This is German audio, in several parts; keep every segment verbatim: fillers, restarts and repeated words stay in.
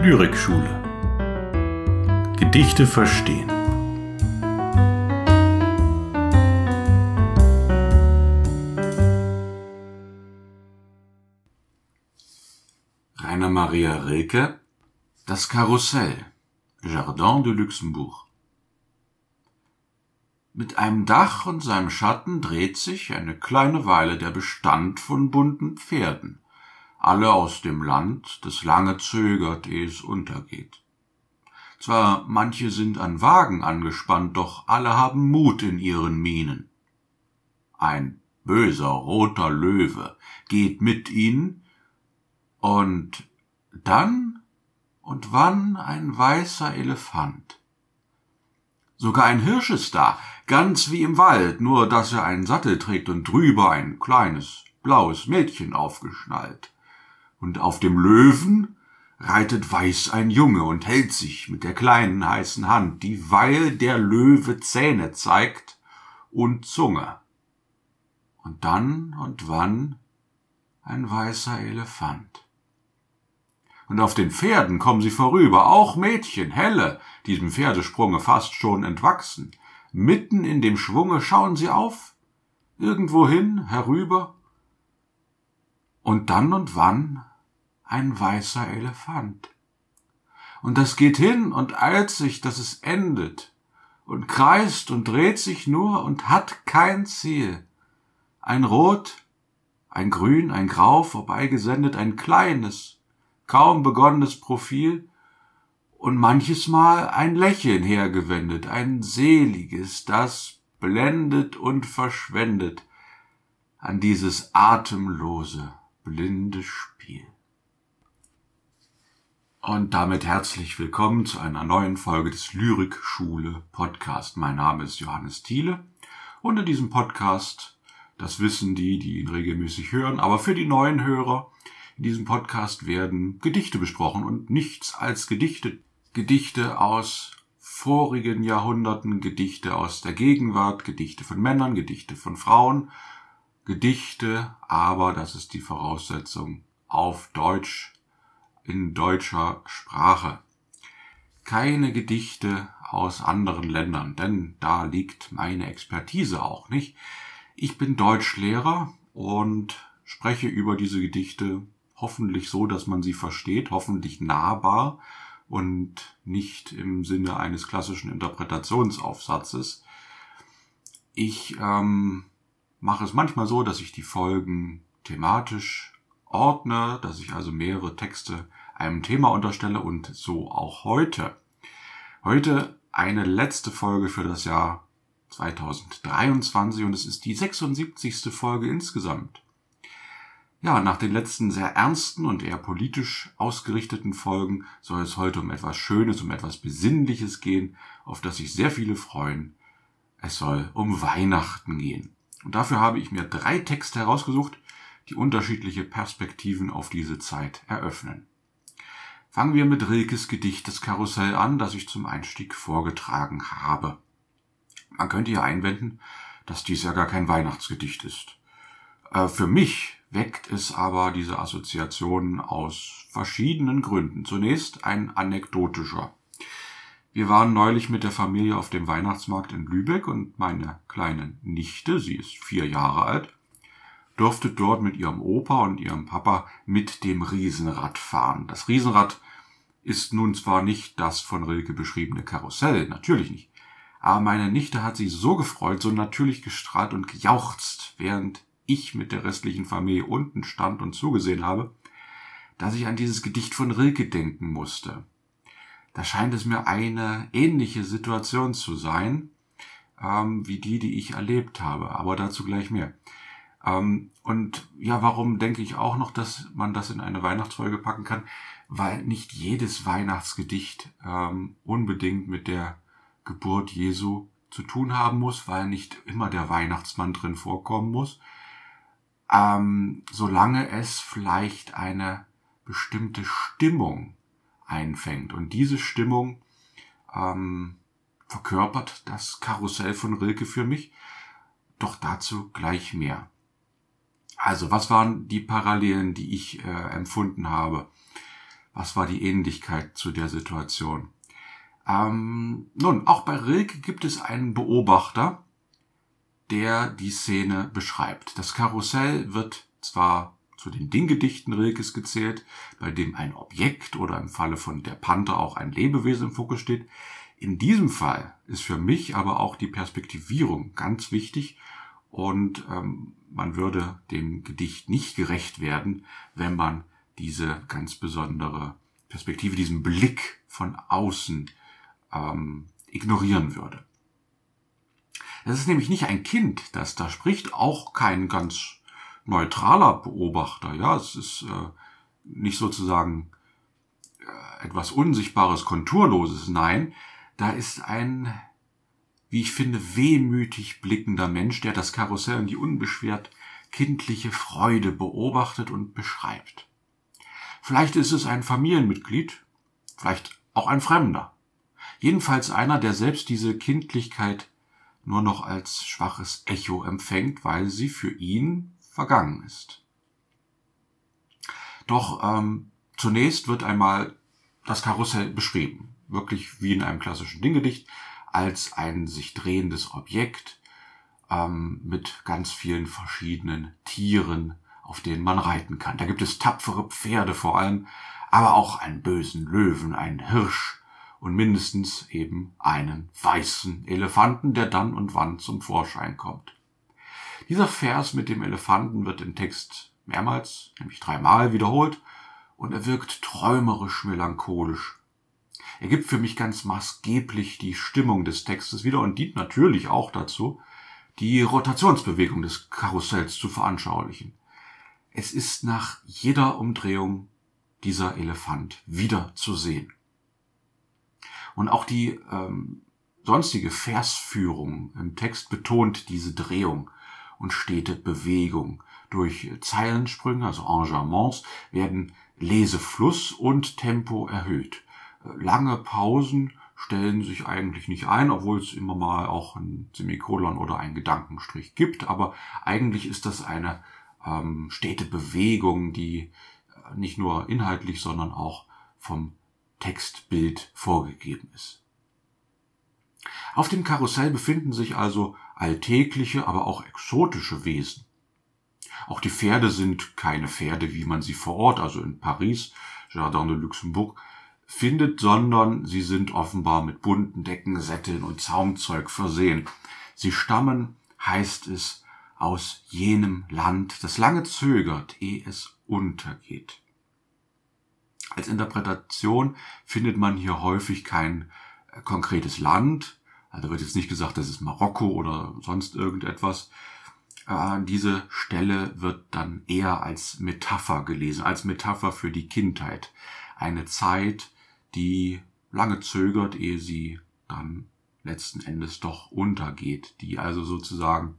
Lyrikschule. Gedichte verstehen. Rainer Maria Rilke: Das Karussell, Jardin de Luxembourg. Mit einem Dach und seinem Schatten dreht sich eine kleine Weile der Bestand von bunten Pferden, alle aus dem Land, das lange zögert, ehe es untergeht. Zwar manche sind an Wagen angespannt, doch alle haben Mut in ihren Mienen. Ein böser roter Löwe geht mit ihnen, und dann und wann ein weißer Elefant. Sogar ein Hirsch ist da, ganz wie im Wald, nur dass er einen Sattel trägt und drüber ein kleines, blaues Mädchen aufgeschnallt. Und auf dem Löwen reitet weiß ein Junge und hält sich mit der kleinen heißen Hand, dieweil der Löwe Zähne zeigt und Zunge. Und dann und wann ein weißer Elefant. Und auf den Pferden kommen sie vorüber, auch Mädchen, helle, diesem Pferdesprunge fast schon entwachsen. Mitten in dem Schwunge schauen sie auf, irgendwohin, herüber. Und dann und wann ein weißer Elefant. Und das geht hin und eilt sich, dass es endet, und kreist und dreht sich nur und hat kein Ziel. Ein Rot, ein Grün, ein Grau vorbeigesendet, ein kleines, kaum begonnenes Profil, und manches Mal ein Lächeln hergewendet, ein seliges, das blendet und verschwendet an dieses atemlose, blinde Spiel. Und damit herzlich willkommen zu einer neuen Folge des Lyrikschule Podcast. Mein Name ist Johannes Thiele, und in diesem Podcast, das wissen die, die ihn regelmäßig hören, aber für die neuen Hörer, in diesem Podcast werden Gedichte besprochen und nichts als Gedichte. Gedichte aus vorigen Jahrhunderten, Gedichte aus der Gegenwart, Gedichte von Männern, Gedichte von Frauen, Gedichte, aber, das ist die Voraussetzung, auf Deutsch, in deutscher Sprache. Keine Gedichte aus anderen Ländern, denn da liegt meine Expertise auch nicht. Ich bin Deutschlehrer und spreche über diese Gedichte hoffentlich so, dass man sie versteht, hoffentlich nahbar und nicht im Sinne eines klassischen Interpretationsaufsatzes. Ich ähm, mache es manchmal so, dass ich die Folgen thematisch ordne, dass ich also mehrere Texte einem Thema unterstelle, und so auch heute. Heute eine letzte Folge für das Jahr zweitausenddreiundzwanzig, und es ist die sechsundsiebzigste Folge insgesamt. Ja, nach den letzten sehr ernsten und eher politisch ausgerichteten Folgen soll es heute um etwas Schönes, um etwas Besinnliches gehen, auf das sich sehr viele freuen. Es soll um Weihnachten gehen. Und dafür habe ich mir drei Texte herausgesucht, die unterschiedliche Perspektiven auf diese Zeit eröffnen. Fangen wir mit Rilkes Gedicht Das Karussell an, das ich zum Einstieg vorgetragen habe. Man könnte ja einwenden, dass dies ja gar kein Weihnachtsgedicht ist. Äh, für mich weckt es aber diese Assoziationen aus verschiedenen Gründen. Zunächst ein anekdotischer. Wir waren neulich mit der Familie auf dem Weihnachtsmarkt in Lübeck, und meine kleine Nichte, sie ist vier Jahre alt, durfte dort mit ihrem Opa und ihrem Papa mit dem Riesenrad fahren. Das Riesenrad ist nun zwar nicht das von Rilke beschriebene Karussell, natürlich nicht, aber meine Nichte hat sich so gefreut, so natürlich gestrahlt und gejauchzt, während ich mit der restlichen Familie unten stand und zugesehen habe, dass ich an dieses Gedicht von Rilke denken musste. Da scheint es mir eine ähnliche Situation zu sein, ähm, wie die, die ich erlebt habe, aber dazu gleich mehr. Ähm, und ja, warum denke ich auch noch, dass man das in eine Weihnachtsfolge packen kann? Weil nicht jedes Weihnachtsgedicht ähm, unbedingt mit der Geburt Jesu zu tun haben muss, weil nicht immer der Weihnachtsmann drin vorkommen muss, ähm, solange es vielleicht eine bestimmte Stimmung einfängt. Und diese Stimmung ähm, verkörpert das Karussell von Rilke für mich, doch dazu gleich mehr. Also, was waren die Parallelen, die ich äh, empfunden habe? Was war die Ähnlichkeit zu der Situation? Ähm, nun, auch bei Rilke gibt es einen Beobachter, der die Szene beschreibt. Das Karussell wird zwar zu den Dinggedichten Rilkes gezählt, bei dem ein Objekt oder im Falle von Der Panther auch ein Lebewesen im Fokus steht. In diesem Fall ist für mich aber auch die Perspektivierung ganz wichtig und ähm, man würde dem Gedicht nicht gerecht werden, wenn man diese ganz besondere Perspektive, diesen Blick von außen ähm, ignorieren würde. Das ist nämlich nicht ein Kind, das da spricht, auch kein ganz neutraler Beobachter. Ja, es ist äh, nicht sozusagen äh, etwas Unsichtbares, Konturloses. Nein, da ist ein, wie ich finde, wehmütig blickender Mensch, der das Karussell und die unbeschwert kindliche Freude beobachtet und beschreibt. Vielleicht ist es ein Familienmitglied, vielleicht auch ein Fremder. Jedenfalls einer, der selbst diese Kindlichkeit nur noch als schwaches Echo empfängt, weil sie für ihn vergangen ist. Doch ähm, zunächst wird einmal das Karussell beschrieben, wirklich wie in einem klassischen Dinggedicht, als ein sich drehendes Objekt ähm, mit ganz vielen verschiedenen Tieren, auf denen man reiten kann. Da gibt es tapfere Pferde vor allem, aber auch einen bösen Löwen, einen Hirsch und mindestens eben einen weißen Elefanten, der dann und wann zum Vorschein kommt. Dieser Vers mit dem Elefanten wird im Text mehrmals, nämlich dreimal wiederholt, und er wirkt träumerisch melancholisch. Er gibt für mich ganz maßgeblich die Stimmung des Textes wieder und dient natürlich auch dazu, die Rotationsbewegung des Karussells zu veranschaulichen. Es ist nach jeder Umdrehung dieser Elefant wieder zu sehen. Und auch die ähm, sonstige Versführung im Text betont diese Drehung und stete Bewegung. Durch Zeilensprünge, also Enjambments, werden Lesefluss und Tempo erhöht. Lange Pausen stellen sich eigentlich nicht ein, obwohl es immer mal auch ein Semikolon oder einen Gedankenstrich gibt, aber eigentlich ist das eine ähm, stete Bewegung, die nicht nur inhaltlich, sondern auch vom Textbild vorgegeben ist. Auf dem Karussell befinden sich also alltägliche, aber auch exotische Wesen. Auch die Pferde sind keine Pferde, wie man sie vor Ort, also in Paris, Jardin de Luxembourg, findet, sondern sie sind offenbar mit bunten Decken, Sätteln und Zaumzeug versehen. Sie stammen, heißt es, aus jenem Land, das lange zögert, ehe es untergeht. Als Interpretation findet man hier häufig kein äh, konkretes Land. Also wird jetzt nicht gesagt, das ist Marokko oder sonst irgendetwas. Äh, diese Stelle wird dann eher als Metapher gelesen, als Metapher für die Kindheit. Eine Zeit, die lange zögert, ehe sie dann letzten Endes doch untergeht, die also sozusagen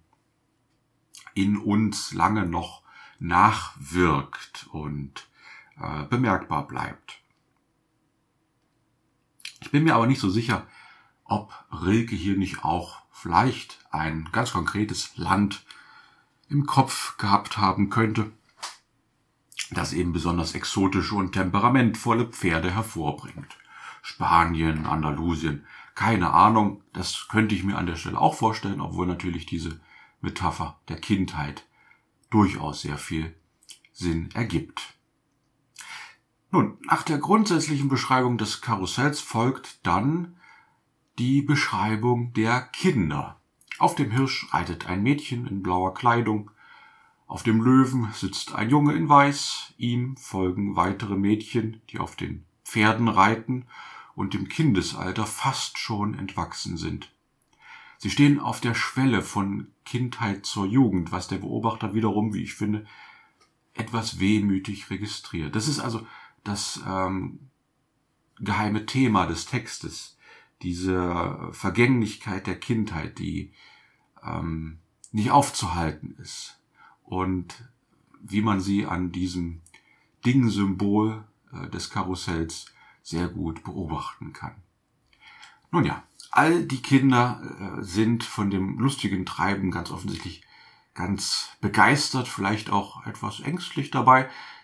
in uns lange noch nachwirkt und äh, bemerkbar bleibt. Ich bin mir aber nicht so sicher, ob Rilke hier nicht auch vielleicht ein ganz konkretes Land im Kopf gehabt haben könnte, das eben besonders exotische und temperamentvolle Pferde hervorbringt. Spanien, Andalusien, keine Ahnung, das könnte ich mir an der Stelle auch vorstellen, obwohl natürlich diese Metapher der Kindheit durchaus sehr viel Sinn ergibt. Nun, nach der grundsätzlichen Beschreibung des Karussells folgt dann die Beschreibung der Kinder. Auf dem Hirsch reitet ein Mädchen in blauer Kleidung, auf dem Löwen sitzt ein Junge in Weiß, ihm folgen weitere Mädchen, die auf den Pferden reiten und dem Kindesalter fast schon entwachsen sind. Sie stehen auf der Schwelle von Kindheit zur Jugend, was der Beobachter wiederum, wie ich finde, etwas wehmütig registriert. Das ist also das ähm, geheime Thema des Textes, diese Vergänglichkeit der Kindheit, die ähm, nicht aufzuhalten ist und wie man sie an diesem Dingsymbol äh, des Karussells sehr gut beobachten kann. Nun ja, all die Kinder äh, sind von dem lustigen Treiben ganz offensichtlich ganz begeistert, vielleicht auch etwas ängstlich dabei.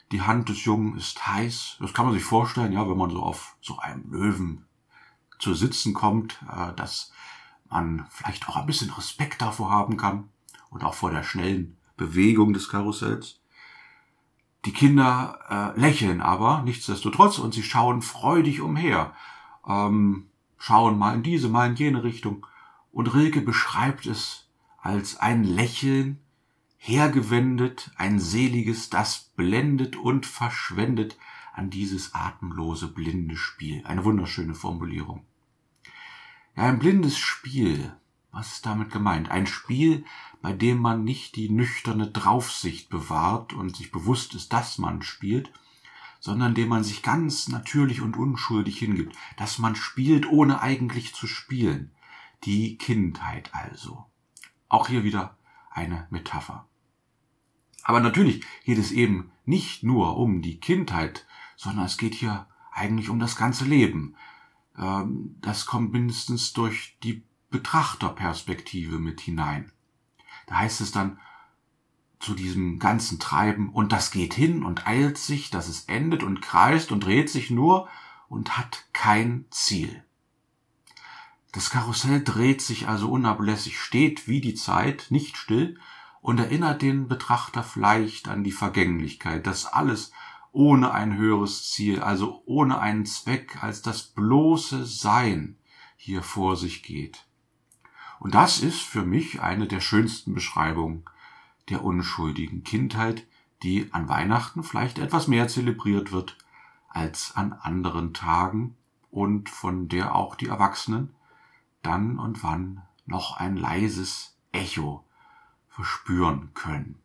Die Hand des Jungen ist heiß. Das kann man sich vorstellen, ja, wenn man so auf so einem Löwen zu sitzen kommt, äh, dass man vielleicht auch ein bisschen Respekt davor haben kann und auch vor der schnellen Bewegung des Karussells. Die Kinder äh, lächeln aber nichtsdestotrotz und sie schauen freudig umher, ähm, schauen mal in diese, mal in jene Richtung. Und Rilke beschreibt es als ein Lächeln, hergewendet, ein seliges, das blendet und verschwendet an dieses atemlose, blinde Spiel. Eine wunderschöne Formulierung. Ja, ein blindes Spiel. Was ist damit gemeint? Ein Spiel, bei dem man nicht die nüchterne Draufsicht bewahrt und sich bewusst ist, dass man spielt, sondern dem man sich ganz natürlich und unschuldig hingibt, dass man spielt, ohne eigentlich zu spielen. Die Kindheit also. Auch hier wieder eine Metapher. Aber natürlich geht es eben nicht nur um die Kindheit, sondern es geht hier eigentlich um das ganze Leben. Das kommt mindestens durch die Betrachterperspektive mit hinein. Da heißt es dann zu diesem ganzen Treiben, und das geht hin und eilt sich, dass es endet und kreist und dreht sich nur und hat kein Ziel. Das Karussell dreht sich also unablässig, steht wie die Zeit, nicht still, und erinnert den Betrachter vielleicht an die Vergänglichkeit, dass alles ohne ein höheres Ziel, also ohne einen Zweck als das bloße Sein hier vor sich geht. Und das ist für mich eine der schönsten Beschreibungen der unschuldigen Kindheit, die an Weihnachten vielleicht etwas mehr zelebriert wird als an anderen Tagen und von der auch die Erwachsenen dann und wann noch ein leises Echo verspüren können.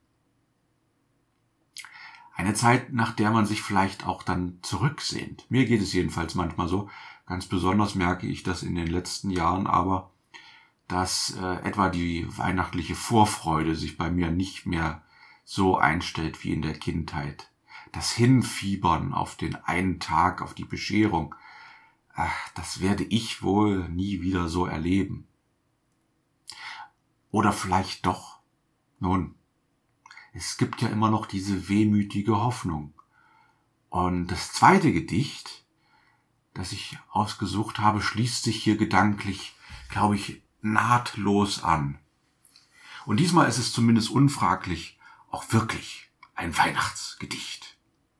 Eine Zeit, nach der man sich vielleicht auch dann zurücksehnt. Mir geht es jedenfalls manchmal so. Ganz besonders merke ich das in den letzten Jahren aber, dass äh, etwa die weihnachtliche Vorfreude sich bei mir nicht mehr so einstellt wie in der Kindheit. Das Hinfiebern auf den einen Tag, auf die Bescherung, ach, das werde ich wohl nie wieder so erleben. Oder vielleicht doch. Nun, es gibt ja immer noch diese wehmütige Hoffnung. Und das zweite Gedicht, das ich ausgesucht habe, schließt sich hier gedanklich, glaube ich, nahtlos an. Und diesmal ist es zumindest unfraglich auch wirklich ein Weihnachtsgedicht.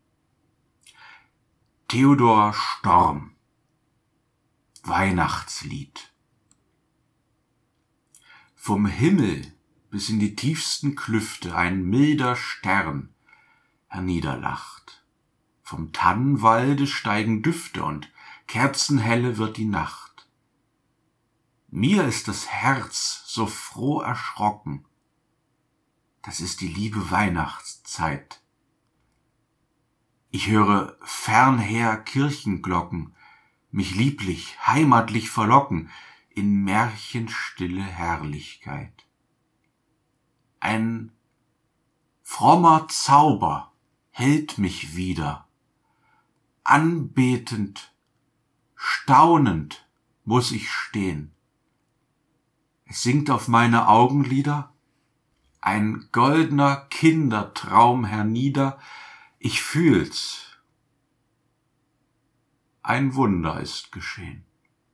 Theodor Storm, Weihnachtslied. Vom Himmel bis in die tiefsten Klüfte ein milder Stern herniederlacht. Vom Tannenwalde steigen Düfte und kerzenhelle wird die Nacht. Mir ist das Herz so froh erschrocken. Das ist die liebe Weihnachtszeit. Ich höre fernher Kirchenglocken, mich lieblich, heimatlich verlocken in märchenstille Herrlichkeit. Ein frommer Zauber hält mich wieder. Anbetend, staunend muss ich stehen. Es sinkt auf meine Augenlider ein goldener Kindertraum hernieder. Ich fühl's. Ein Wunder ist geschehen.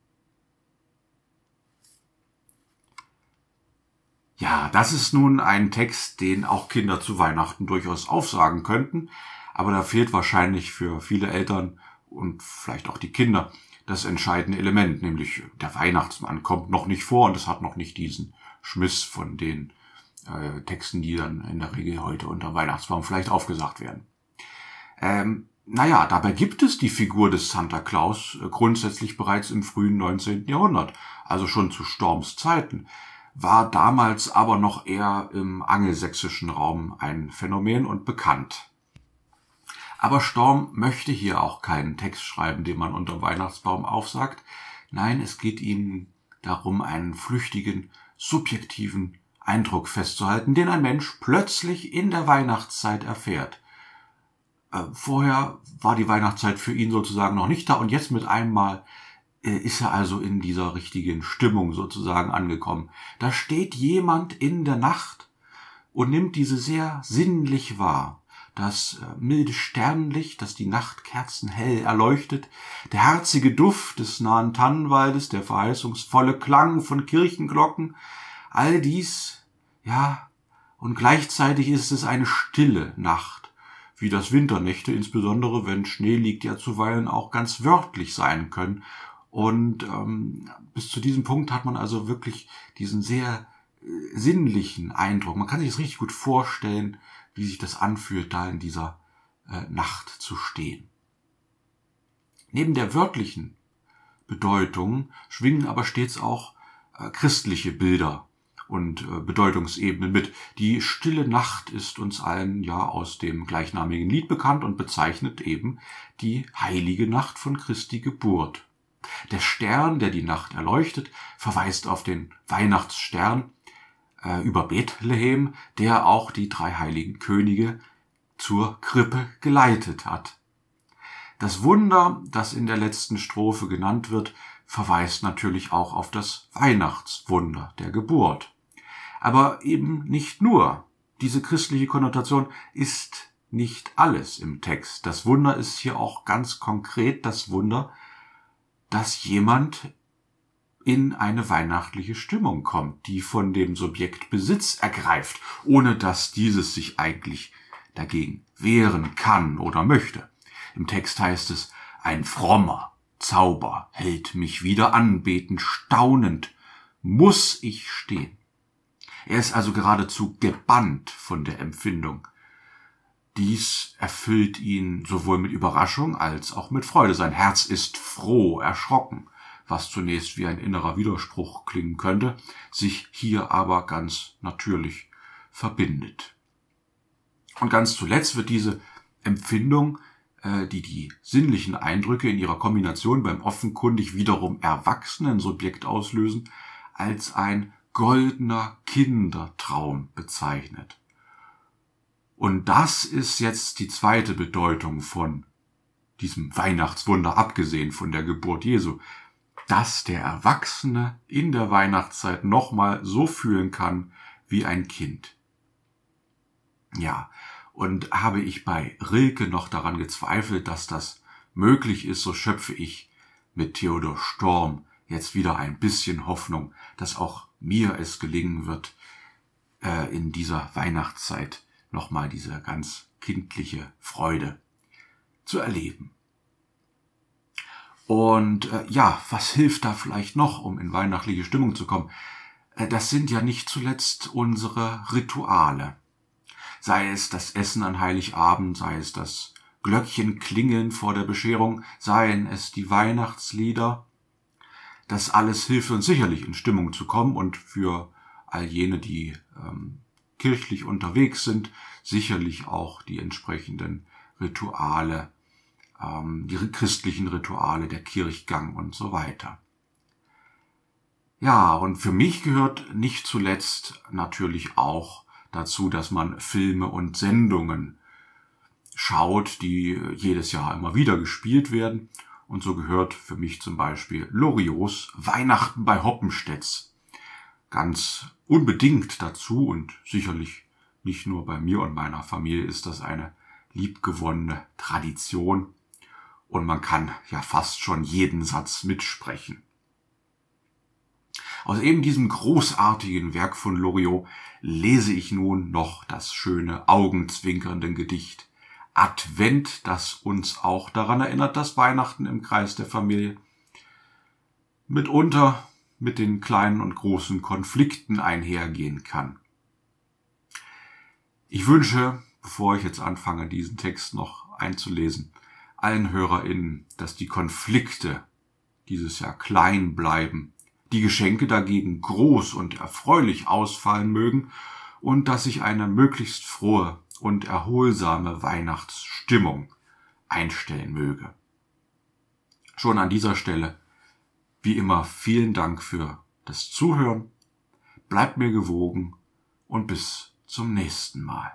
Ja, das ist nun ein Text, den auch Kinder zu Weihnachten durchaus aufsagen könnten, aber da fehlt wahrscheinlich für viele Eltern und vielleicht auch die Kinder das entscheidende Element, nämlich der Weihnachtsmann kommt noch nicht vor und es hat noch nicht diesen Schmiss von den äh, Texten, die dann in der Regel heute unter Weihnachtsbaum vielleicht aufgesagt werden. Ähm, naja, dabei gibt es die Figur des Santa Claus äh, grundsätzlich bereits im frühen neunzehnten Jahrhundert, also schon zu Storms Zeiten, war damals aber noch eher im angelsächsischen Raum ein Phänomen und bekannt. Aber Storm möchte hier auch keinen Text schreiben, den man unter Weihnachtsbaum aufsagt. Nein, es geht ihm darum, einen flüchtigen, subjektiven Eindruck festzuhalten, den ein Mensch plötzlich in der Weihnachtszeit erfährt. Äh, vorher war die Weihnachtszeit für ihn sozusagen noch nicht da und jetzt mit einmal äh, ist er also in dieser richtigen Stimmung sozusagen angekommen. Da steht jemand in der Nacht und nimmt diese sehr sinnlich wahr. das äh, milde Sternlicht, das die Nachtkerzen hell erleuchtet, der herzige Duft des nahen Tannenwaldes, der verheißungsvolle Klang von Kirchenglocken, all dies, ja, und gleichzeitig ist es eine stille Nacht, wie das Winternächte, insbesondere wenn Schnee liegt, ja zuweilen auch ganz wörtlich sein können. Und ähm, bis zu diesem Punkt hat man also wirklich diesen sehr äh, sinnlichen Eindruck. Man kann sich das richtig gut vorstellen, wie sich das anfühlt, da in dieser äh, Nacht zu stehen. Neben der wörtlichen Bedeutung schwingen aber stets auch äh, christliche Bilder und äh, Bedeutungsebenen mit. Die stille Nacht ist uns allen ja aus dem gleichnamigen Lied bekannt und bezeichnet eben die heilige Nacht von Christi Geburt. Der Stern, der die Nacht erleuchtet, verweist auf den Weihnachtsstern äh, über Bethlehem, der auch die drei heiligen Könige zur Krippe geleitet hat. Das Wunder, das in der letzten Strophe genannt wird, verweist natürlich auch auf das Weihnachtswunder der Geburt. Aber eben nicht nur. Diese christliche Konnotation ist nicht alles im Text. Das Wunder ist hier auch ganz konkret das Wunder, dass jemand in eine weihnachtliche Stimmung kommt, die von dem Subjekt Besitz ergreift, ohne dass dieses sich eigentlich dagegen wehren kann oder möchte. Im Text heißt es, ein frommer Zauber hält mich wieder anbetend, staunend muss ich stehen. Er ist also geradezu gebannt von der Empfindung. Dies erfüllt ihn sowohl mit Überraschung als auch mit Freude. Sein Herz ist froh, erschrocken, was zunächst wie ein innerer Widerspruch klingen könnte, sich hier aber ganz natürlich verbindet. Und ganz zuletzt wird diese Empfindung, äh, die die sinnlichen Eindrücke in ihrer Kombination beim offenkundig wiederum erwachsenen Subjekt auslösen, als ein goldener Kindertraum bezeichnet. Und das ist jetzt die zweite Bedeutung von diesem Weihnachtswunder, abgesehen von der Geburt Jesu, dass der Erwachsene in der Weihnachtszeit nochmal so fühlen kann wie ein Kind. Ja, und habe ich bei Rilke noch daran gezweifelt, dass das möglich ist, so schöpfe ich mit Theodor Storm jetzt wieder ein bisschen Hoffnung, dass auch mir es gelingen wird, äh, in dieser Weihnachtszeit nochmal diese ganz kindliche Freude zu erleben. Und äh, ja, was hilft da vielleicht noch, um in weihnachtliche Stimmung zu kommen? Äh, das sind ja nicht zuletzt unsere Rituale. Sei es das Essen an Heiligabend, sei es das Glöckchenklingeln vor der Bescherung, seien es die Weihnachtslieder. Das alles hilft uns sicherlich in Stimmung zu kommen und für all jene, die ähm, kirchlich unterwegs sind, sicherlich auch die entsprechenden Rituale, ähm, die christlichen Rituale, der Kirchgang und so weiter. Ja, und für mich gehört nicht zuletzt natürlich auch dazu, dass man Filme und Sendungen schaut, die jedes Jahr immer wieder gespielt werden. Und so gehört für mich zum Beispiel Loriots Weihnachten bei Hoppenstedts ganz unbedingt dazu, und sicherlich nicht nur bei mir und meiner Familie ist das eine liebgewonnene Tradition und man kann ja fast schon jeden Satz mitsprechen. Aus eben diesem großartigen Werk von Loriot lese ich nun noch das schöne, augenzwinkernde Gedicht Advent, das uns auch daran erinnert, dass Weihnachten im Kreis der Familie mitunter mit den kleinen und großen Konflikten einhergehen kann. Ich wünsche, bevor ich jetzt anfange, diesen Text noch einzulesen, allen HörerInnen, dass die Konflikte dieses Jahr klein bleiben, die Geschenke dagegen groß und erfreulich ausfallen mögen und dass sich eine möglichst frohe und erholsame Weihnachtsstimmung einstellen möge. Schon an dieser Stelle, wie immer, vielen Dank für das Zuhören, bleibt mir gewogen und bis zum nächsten Mal.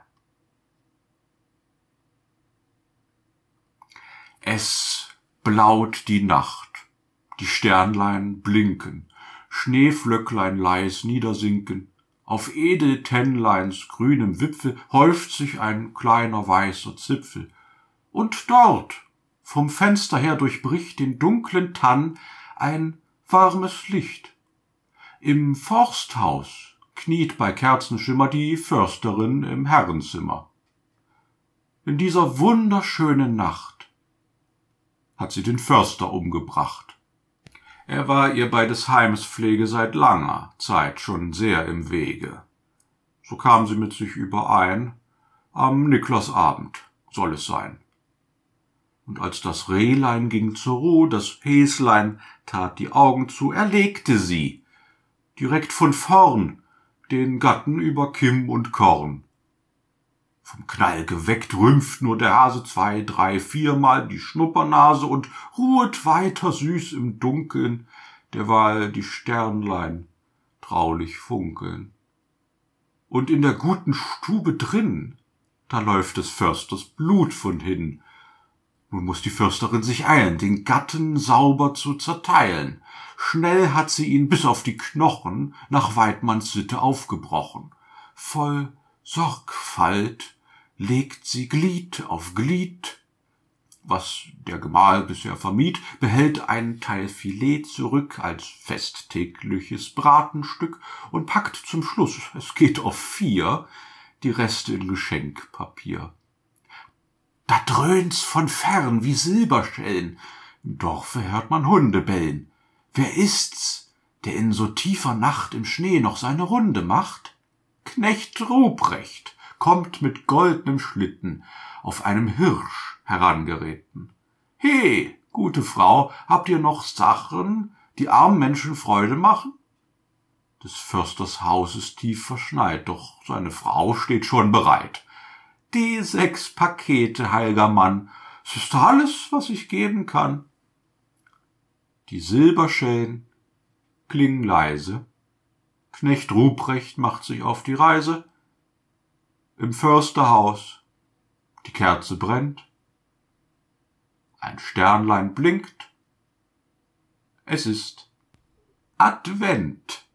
Es blaut die Nacht, die Sternlein blinken, Schneeflöcklein leis niedersinken, Auf Edeltennleins grünem Wipfel häuft sich ein kleiner weißer Zipfel. Und dort, vom Fenster her durchbricht den dunklen Tann ein warmes Licht. Im Forsthaus kniet bei Kerzenschimmer die Försterin im Herrenzimmer. In dieser wunderschönen Nacht hat sie den Förster umgebracht. Er war ihr bei des Heims Pflege seit langer Zeit schon sehr im Wege. So kam sie mit sich überein, am Niklasabend soll es sein. Und als das Rehlein ging zur Ruh, das Häslein tat die Augen zu, erlegte sie, direkt von vorn, den Gatten über Kimm und Korn. Vom Knall geweckt rümpft nur der Hase zwei, drei, viermal die Schnuppernase und ruhet weiter süß im Dunkeln, derweil die Sternlein traulich funkeln. Und in der guten Stube drin, da läuft des Försters Blut von hin. Nun muß die Försterin sich eilen, den Gatten sauber zu zerteilen. Schnell hat sie ihn bis auf die Knochen nach Weidmanns Sitte aufgebrochen. Voll Sorgfalt legt sie Glied auf Glied. Was der Gemahl bisher vermied, behält ein Teil Filet zurück als festtägliches Bratenstück und packt zum Schluss, es geht auf vier, die Reste in Geschenkpapier. Da dröhnt's von fern wie Silberschellen, im Dorfe hört man Hunde bellen. Wer ist's, der in so tiefer Nacht im Schnee noch seine Runde macht? Knecht Ruprecht kommt mit goldnem Schlitten auf einem Hirsch herangeritten. He, gute Frau, habt ihr noch Sachen, die armen Menschen Freude machen? Des Försters Haus ist tief verschneit, doch seine Frau steht schon bereit. Die sechs Pakete, heilger Mann, es ist alles, was ich geben kann. Die Silberschellen klingen leise, Knecht Ruprecht macht sich auf die Reise. Im Försterhaus die Kerze brennt, ein Sternlein blinkt, es ist Advent.